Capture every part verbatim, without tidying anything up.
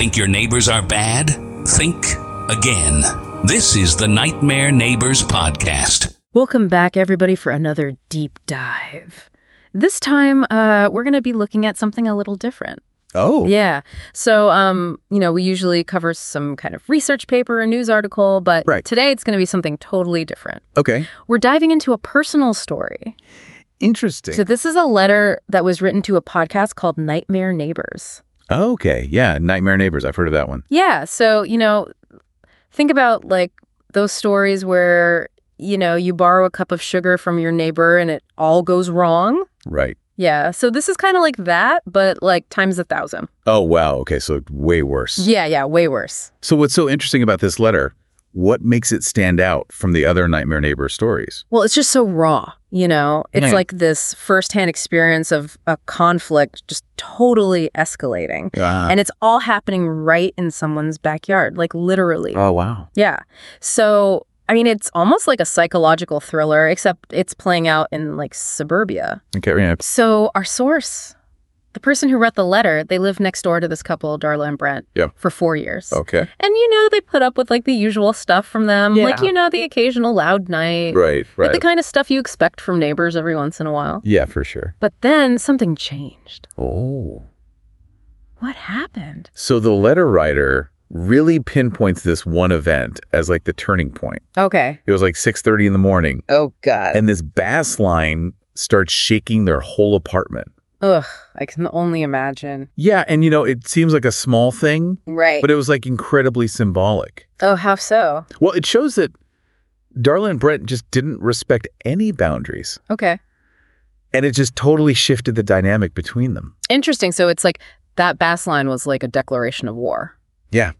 Think your neighbors are bad? Think again. This is the Nightmare Neighbors Podcast. Welcome back, everybody, for another deep dive. This time, uh, we're going to be looking at something a little different. Oh. Yeah. So, um, you know, we usually cover some kind of research paper or news article, but right. today it's going to be something totally different. Okay. We're diving into a personal story. Interesting. So this is a letter that was written to a podcast called Nightmare Neighbors. Okay. Yeah. Nightmare Neighbors. I've heard of that one. Yeah. So, you know, think about like those stories where, you know, you borrow a cup of sugar from your neighbor and it all goes wrong. Right. Yeah. So this is kind of like that, but like times a thousand. Oh, wow. Okay. So way worse. Yeah. Yeah. Way worse. So what's so interesting about this letter? What makes it stand out from the other Nightmare Neighbor stories? Well, it's just so raw, you know? It's Yeah. like this firsthand experience of a conflict just totally escalating. Uh, And it's all happening right in someone's backyard, like literally. oh, wow. Yeah. So, I mean, it's almost like a psychological thriller, except it's playing out in like suburbia. Okay. Yeah. So our source, the person who wrote the letter, they lived next door to this couple, Darla and Brent, Yeah. for four years. Okay. And, you know, they put up with like the usual stuff from them, Yeah. like, you know, the occasional loud night. Right. Like Right. the kind of stuff you expect from neighbors every once in a while. Yeah, for sure. But then something changed. Oh. What happened? So the letter writer really pinpoints this one event as like the turning point. Okay. It was like six thirty in the morning. Oh, God. And this bass line starts shaking their whole apartment. Ugh, I can only imagine. Yeah, and you know, it seems like a small thing, Right. but it was like incredibly symbolic. Oh, how so? Well, it shows that Darla and Brent just didn't respect any boundaries, Okay. and it just totally shifted the dynamic between them. Interesting. So it's like that bass line was like a declaration of war. Yeah,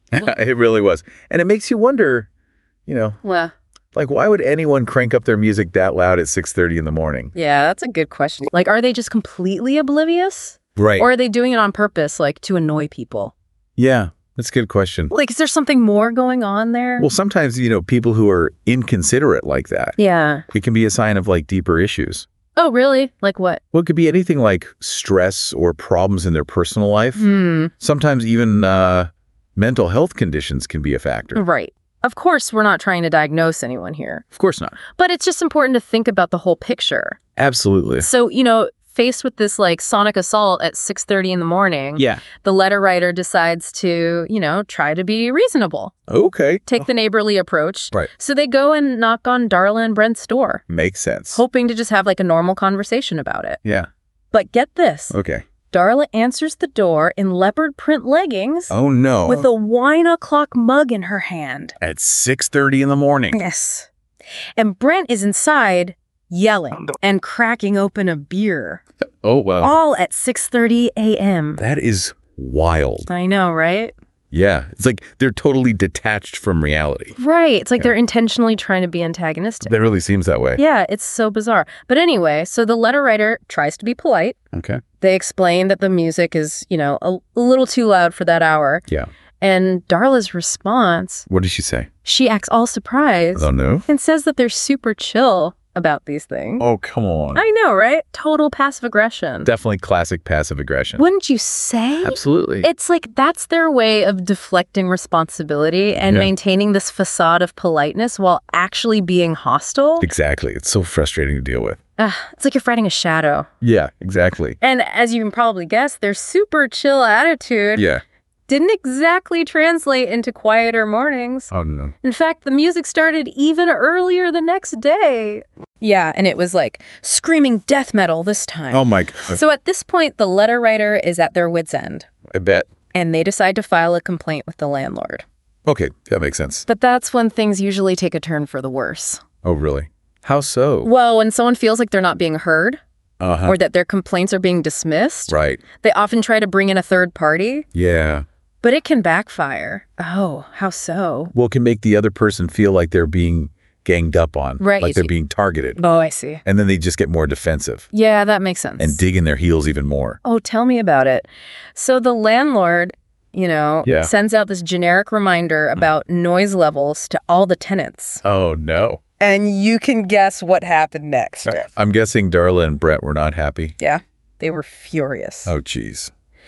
it really was. And it makes you wonder, you know, Well, like why would anyone crank up their music that loud at six thirty in the morning? yeah, that's a good question. Like, are they just completely oblivious? Right. Or are they doing it on purpose, like to annoy people? Yeah, that's a good question. Like, is there something more going on there? Well, sometimes, you know, people who are inconsiderate like that, Yeah. it can be a sign of like deeper issues. Oh, really? Like what? Well, it could be anything like stress or problems in their personal life. Hmm. Sometimes even uh, mental health conditions can be a factor. Right. Of course, we're not trying to diagnose anyone here, Of course not. but it's just important to think about the whole picture. Absolutely. So, you know, faced with this like sonic assault at six thirty in the morning, Yeah. the letter writer decides to, you know, try to be reasonable, Okay. take the neighborly approach. Right. So they go and knock on Darla and Brent's door, Makes sense. hoping to just have like a normal conversation about it. Yeah. But get this, Okay. Darla answers the door in leopard print leggings Oh, no. with a wine o'clock mug in her hand. At six thirty in the morning. Yes. And Brent is inside yelling and cracking open a beer, Oh, wow. all at six thirty a.m. That is wild. I know, right? Yeah. It's like they're totally detached from reality. Right. It's like Yeah. they're intentionally trying to be antagonistic. That really seems that way. Yeah, it's so bizarre. But anyway, so the letter writer tries to be polite. Okay. They explain that the music is, you know, a, a little too loud for that hour. Yeah. And Darla's response, What did she say? she acts all surprised Oh, no. and says that they're super chill about these things. Oh, come on. I know, right? Total passive aggression. Definitely classic passive aggression. Wouldn't you say? Absolutely. It's like that's their way of deflecting responsibility and Yeah. maintaining this facade of politeness while actually being hostile. Exactly. It's so frustrating to deal with. Ugh, it's like you're fighting a shadow. Yeah, exactly. And as you can probably guess, their super chill attitude Yeah. didn't exactly translate into quieter mornings. Oh, no. In fact, the music started even earlier the next day. Yeah, and it was like screaming death metal this time. Oh, my God. So at this point, the letter writer is at their wit's end, I bet. and they decide to file a complaint with the landlord. Okay, that makes sense. But that's when things usually take a turn for the worse. Oh, really? How so? Well, when someone feels like they're not being heard Uh-huh. or that their complaints are being dismissed, Right. they often try to bring in a third party, Yeah. but it can backfire. Oh, how so? Well, it can make the other person feel like they're being ganged up on. Right. Like they're being targeted. Oh, I see. And then they just get more defensive Yeah, that makes sense. and dig in their heels even more. Oh, tell me about it. So the landlord, you know, Yeah. sends out this generic reminder about noise levels to all the tenants. Oh, no. And you can guess what happened next. I'm guessing Darla and Brett were not happy. Yeah, they were furious. Oh, geez.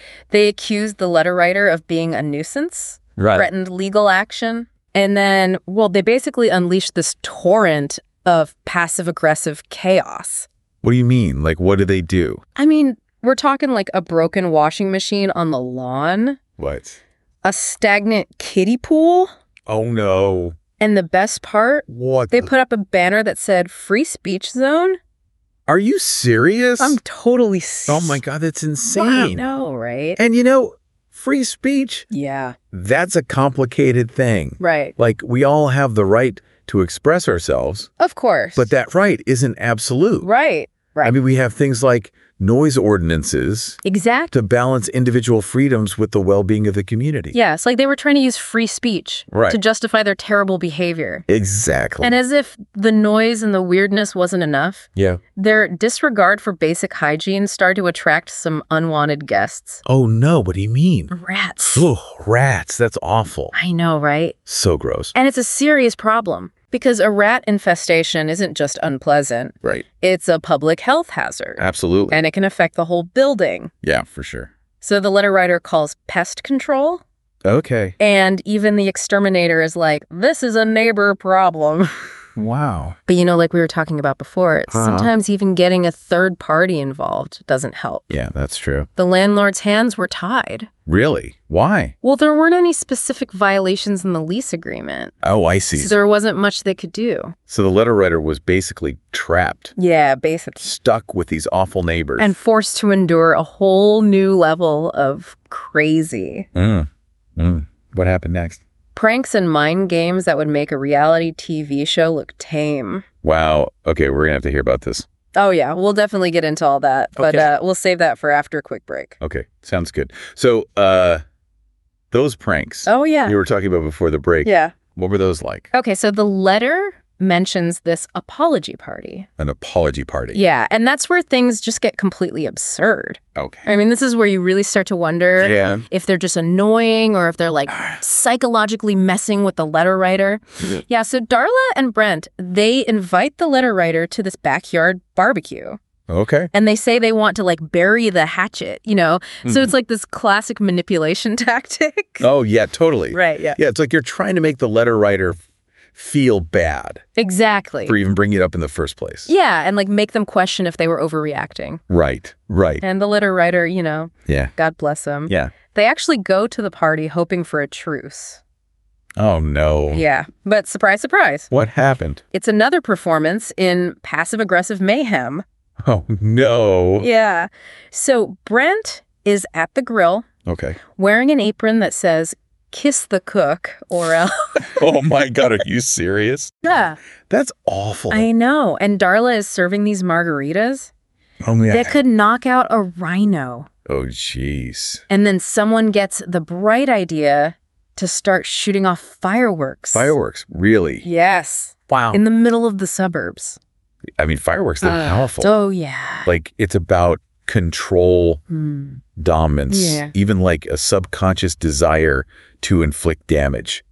They accused the letter writer of being a nuisance, Right. threatened legal action, and then, well, they basically unleashed this torrent of passive-aggressive chaos. What do you mean? Like, what do they do? I mean, we're talking like a broken washing machine on the lawn, What? a stagnant kiddie pool, Oh, no. and the best part, What? they the- put up a banner that said free speech zone. Are you serious? I'm totally s- Oh, my God, that's I insane. know, right? And, you know, free speech, Yeah, that's a complicated thing. right. Like, we all have the right to express ourselves, Of course. but that right isn't absolute. Right, right. I mean, we have things like noise ordinances exactly. to balance individual freedoms with the well-being of the community. Yes, like they were trying to use free speech Right. to justify their terrible behavior. Exactly. And as if the noise and the weirdness wasn't enough, yeah. their disregard for basic hygiene started to attract some unwanted guests. Oh, no. What do you mean? Rats. Oh, rats. That's awful. I know, right? So gross. And it's a serious problem because a rat infestation isn't just unpleasant. Right. It's a public health hazard. Absolutely. And it can affect the whole building. Yeah, for sure. So the letter writer calls pest control, Okay. and even the exterminator is like, this is a neighbor problem. Wow. But you know, like we were talking about before, Uh-huh. sometimes even getting a third party involved doesn't help. Yeah, that's true. The landlord's hands were tied. Really? Why? Well, there weren't any specific violations in the lease agreement, Oh, I see. so there wasn't much they could do. So the letter writer was basically trapped, Yeah, basically. stuck with these awful neighbors. And forced to endure a whole new level of crazy. Mm. Mm. What happened next? Pranks and mind games that would make a reality T V show look tame. Wow. Okay, we're going to have to hear about this. Oh, yeah, we'll definitely get into all that, but Okay. uh, we'll save that for after a quick break. Okay, sounds good. So, uh, those pranks Oh, yeah. you were talking about before the break, Yeah. what were those like? Okay, so the letter mentions this apology party. An apology party. Yeah, and that's where things just get completely absurd. Okay. I mean, this is where you really start to wonder Yeah. if they're just annoying or if they're like psychologically messing with the letter writer. Yeah, so Darla and Brent, they invite the letter writer to this backyard barbecue. Okay. And they say they want to like bury the hatchet, you know? So it's like this classic manipulation tactic. Oh, yeah, totally. Right, yeah. Yeah, it's like you're trying to make the letter writer feel bad Exactly. for even bringing it up in the first place. Yeah, and like make them question if they were overreacting. Right, right. And the letter writer, you know, Yeah, God bless them. yeah. They actually go to the party hoping for a truce. Oh, no. Yeah, but surprise, surprise. What happened? It's another performance in passive-aggressive mayhem. Oh, no. Yeah. So Brent is at the grill Okay. wearing an apron that says, kiss the cook, or else. Oh, my God. Are you serious? Yeah, That's awful. I know. And Darla is serving these margaritas oh, yeah. that could knock out a rhino. Oh, jeez. And then someone gets the bright idea to start shooting off fireworks. Fireworks, really? Yes. Wow. In the middle of the suburbs. I mean, fireworks, they're Uh, powerful. Oh, yeah. Like, it's about control, Hmm. dominance, Yeah. even like a subconscious desire to inflict damage.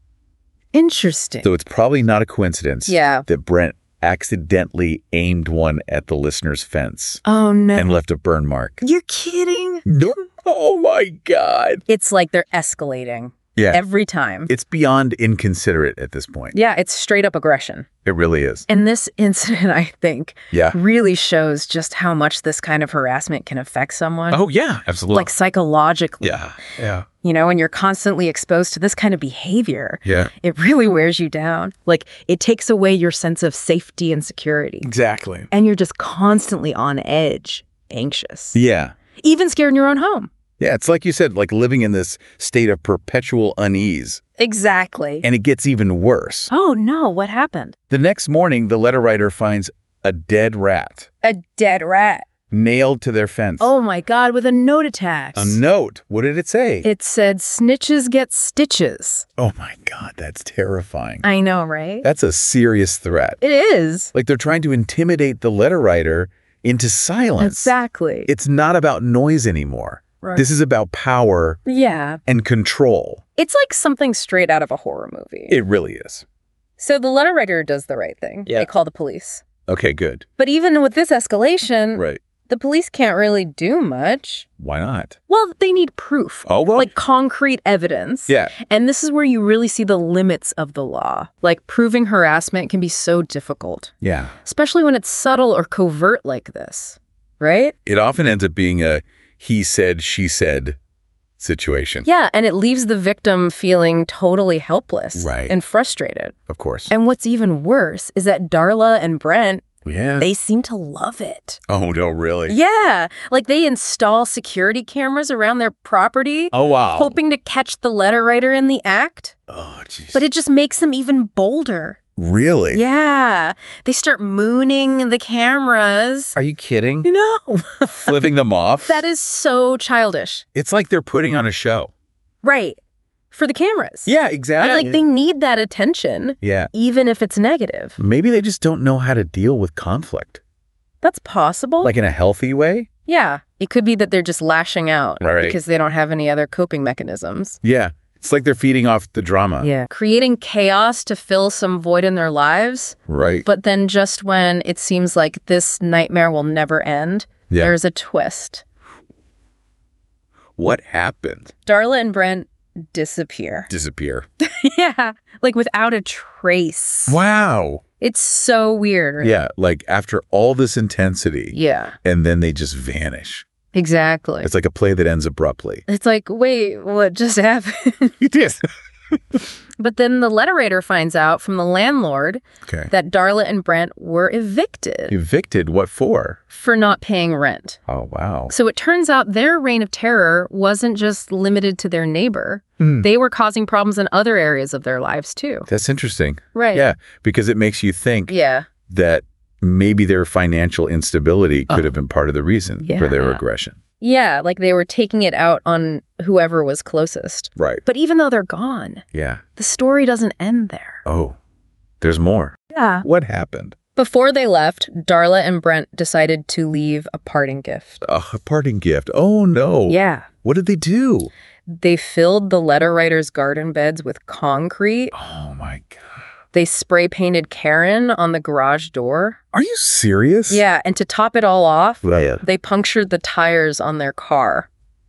Interesting. So it's probably not a coincidence Yeah. that Brent accidentally aimed one at the listener's fence Oh, no. and left a burn mark. You're kidding? No. Oh, my God. It's like they're escalating Yeah. every time. It's beyond inconsiderate at this point. Yeah, it's straight up aggression. It really is. And this incident, I think, Yeah. really shows just how much this kind of harassment can affect someone. Oh, yeah. Absolutely. Like psychologically. yeah. Yeah. You know, when you're constantly exposed to this kind of behavior, Yeah. it really wears you down. Like, it takes away your sense of safety and security. Exactly. And you're just constantly on edge, anxious, Yeah. even scared in your own home. Yeah. It's like you said, like living in this state of perpetual unease. Exactly. And it gets even worse. Oh, no, what happened? The next morning, the letter writer finds a dead rat A dead rat. nailed to their fence. Oh, my God, with a note attached. A note. What did it say? It said, snitches get stitches. Oh, my God. That's terrifying. I know, right? That's a serious threat. It is. Like they're trying to intimidate the letter writer into silence. Exactly. It's not about noise anymore. Right. This is about power Yeah. and control. It's like something straight out of a horror movie. It really is. So the letter writer does the right thing. Yeah. They call the police. Okay, good. But even with this escalation, Right. the police can't really do much. Why not? Well, they need proof. Oh, well. Like concrete evidence. Yeah. And this is where you really see the limits of the law. Like proving harassment can be so difficult, Yeah. especially when it's subtle or covert like this, right? It often ends up being a he said, she said situation. Yeah, and it leaves the victim feeling totally helpless Right. and frustrated. Of course. And what's even worse is that Darla and Brent, Yeah. they seem to love it. oh, no, really? Yeah, like they install security cameras around their property, Oh, wow. hoping to catch the letter writer in the act. Oh, jeez. But it just makes them even bolder. Really? Yeah, they start mooning the cameras. Are you kidding? No, Flipping them off? that is so childish. It's like they're putting on a show. Right, for the cameras. Yeah, And, exactly. like they need that attention, yeah. even if it's negative. Maybe they just don't know how to deal with conflict. That's possible. Like in a healthy way? Yeah, it could be that they're just lashing out Right. because they don't have any other coping mechanisms. Yeah. It's like they're feeding off the drama. Yeah. Creating chaos to fill some void in their lives. Right. But then just when it seems like this nightmare will never end, Yeah. there's a twist. What happened? Darla and Brent disappear. Disappear. Yeah, like without a trace. Wow. It's so weird. Right? Yeah. Like after all this intensity. Yeah, And then they just vanish. exactly. It's like a play that ends abruptly. It's like, wait, what just happened? You did. But then the letter writer finds out from the landlord Okay. that Darla and Brent were evicted Evicted? What for? for not paying rent. Oh, wow. So it turns out their reign of terror wasn't just limited to their neighbor. Hmm. They were causing problems in other areas of their lives too. That's interesting. Right. Yeah. Because it makes you think Yeah. that maybe their financial instability could have been part of the reason for their Yeah. aggression. Yeah, like they were taking it out on whoever was closest. Right. But even though they're gone, Yeah. the story doesn't end there. Oh, there's more. Yeah. What happened? Before they left, Darla and Brent decided to leave a parting gift. Uh, a parting gift. Oh, no. Yeah. What did they do? They filled the letter writer's garden beds with concrete. Oh, my God. They spray painted Karen on the garage door. Are you serious? Yeah, and to top it all off, Right. they punctured the tires on their car.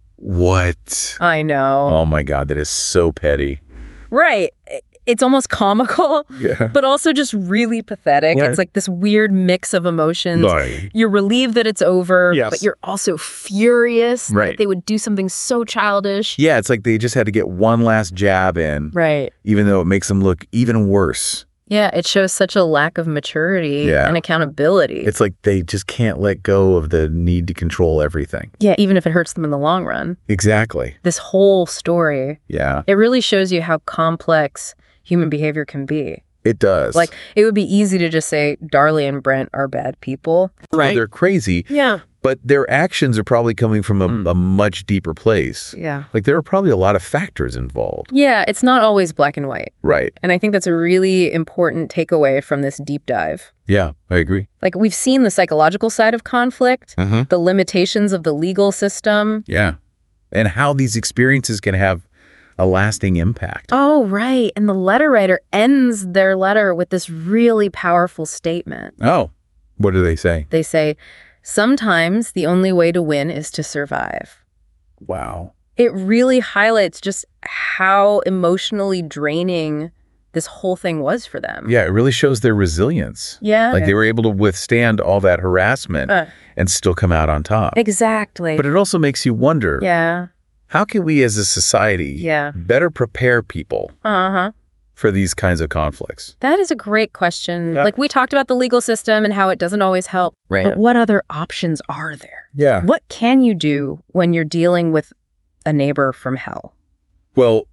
What? I know. Oh, my God. That is so petty. Right. It's almost comical, Yeah. but also just really pathetic. Yeah. It's like this weird mix of emotions. Right. You're relieved that it's over, Yes. but you're also furious Right. that they would do something so childish. Yeah, it's like they just had to get one last jab in, Right. even though it makes them look even worse. Yeah, it shows such a lack of maturity Yeah. and accountability. It's like they just can't let go of the need to control everything. Yeah, even if it hurts them in the long run. Exactly. This whole story, Yeah, it really shows you how complex human behavior can be. it does. Like, it would be easy to just say Darla and Brent are bad people. Well, they're crazy, Yeah. but their actions are probably coming from a, a much deeper place. Yeah. Like there are probably a lot of factors involved. Yeah, it's not always black and white. Right. And I think that's a really important takeaway from this deep dive. Yeah, I agree. Like, we've seen the psychological side of conflict, Mm-hmm. the limitations of the legal system. Yeah. And how these experiences can have a lasting impact. Oh, right. And the letter writer ends their letter with this really powerful statement. Oh, what do they say? They say, sometimes the only way to win is to survive. Wow. It really highlights just how emotionally draining this whole thing was for them. Yeah, it really shows their resilience. Yeah. Like they were able to withstand all that harassment Uh, and still come out on top. exactly. But it also makes you wonder, yeah. how can we as a society Yeah. better prepare people Uh-huh. for these kinds of conflicts? That is a great question. Yeah. Like, we talked about the legal system and how it doesn't always help. Right. But what other options are there? Yeah. What can you do when you're dealing with a neighbor from hell? Well,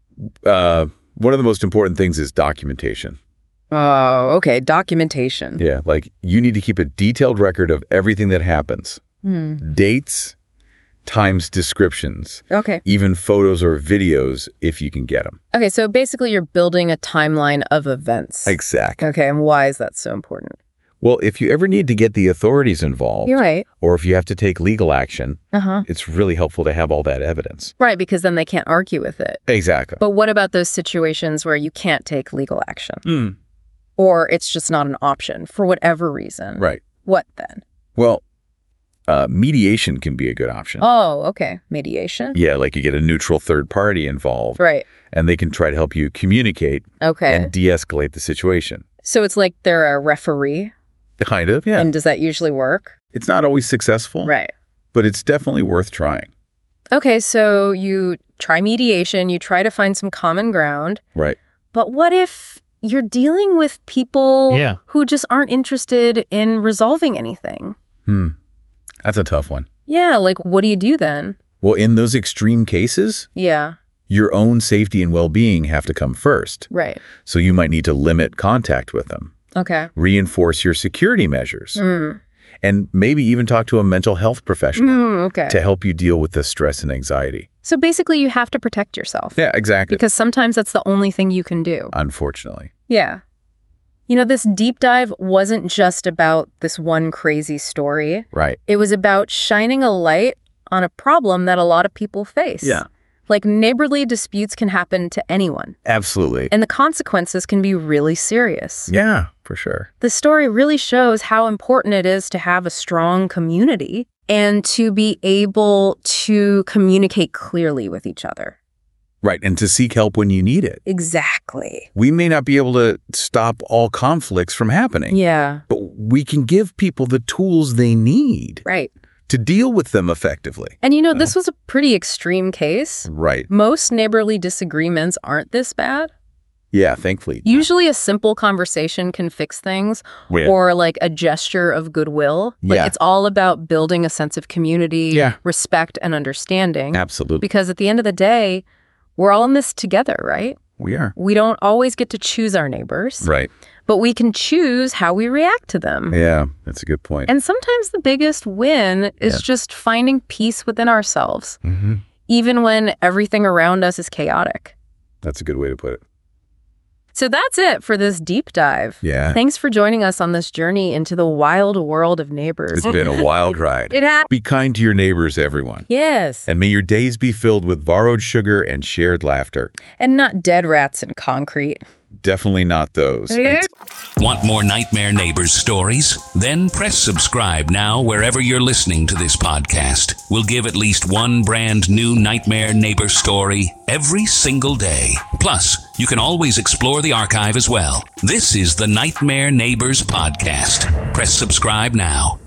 uh, one of the most important things is documentation. Oh, okay. Documentation. Yeah. Like you need to keep a detailed record of everything that happens. Hmm. Dates, times descriptions, Okay. even photos or videos if you can get them. Okay, so basically you're building a timeline of events. Exactly. Okay, and why is that so important? Well, if you ever need to get the authorities involved, You're right. or if you have to take legal action, Uh-huh. it's really helpful to have all that evidence. Right, because then they can't argue with it. Exactly. But what about those situations where you can't take legal action? Mm. Or it's just not an option for whatever reason? Right. What then? Well, Uh, mediation can be a good option. Oh, okay. Mediation? Yeah, like you get a neutral third party involved. Right. And they can try to help you communicate Okay. and de-escalate the situation. So it's like they're a referee? Kind of, yeah. And does that usually work? It's not always successful, Right. but it's definitely worth trying. Okay, so you try mediation, you try to find some common ground. Right. But what if you're dealing with people Yeah. who just aren't interested in resolving anything? Hmm. That's a tough one. Yeah, like what do you do then? Well, in those extreme cases, Yeah, your own safety and well-being have to come first. right. So you might need to limit contact with them, Okay. reinforce your security measures, Mm. and maybe even talk to a mental health professional Mm, okay. to help you deal with the stress and anxiety. So basically you have to protect yourself. Yeah, exactly. Because sometimes that's the only thing you can do. Unfortunately. Yeah. You know, this deep dive wasn't just about this one crazy story. Right. It was about shining a light on a problem that a lot of people face. Yeah. Like neighborly disputes can happen to anyone, Absolutely. and the consequences can be really serious. Yeah, for sure. The story really shows how important it is to have a strong community and to be able to communicate clearly with each other. Right. And to seek help when you need it. Exactly. We may not be able to stop all conflicts from happening, Yeah. but we can give people the tools they need Right. to deal with them effectively. And you know, this was a pretty extreme case. Right. Most neighborly disagreements aren't this bad. Yeah, thankfully. Usually a simple conversation can fix things, Yeah. or like a gesture of goodwill. Like Yeah. it's all about building a sense of community, Yeah. respect, and understanding. Absolutely. Because at the end of the day, we're all in this together, right? We are. We don't always get to choose our neighbors, Right. but we can choose how we react to them. Yeah, that's a good point. And sometimes the biggest win is Yeah. just finding peace within ourselves, hmm even when everything around us is chaotic. That's a good way to put it. So that's it for this deep dive. Yeah. Thanks for joining us on this journey into the wild world of neighbors. It's been a wild ride. It has. Be kind to your neighbors, everyone. Yes. And may your days be filled with borrowed sugar and shared laughter. And not dead rats in concrete. Definitely not those. Want more Nightmare Neighbors stories? Then press subscribe now wherever you're listening to this podcast. We'll give at least one brand new Nightmare Neighbor story every single day. Plus, you can always explore the archive as well. This is the Nightmare Neighbors Podcast. Press subscribe now.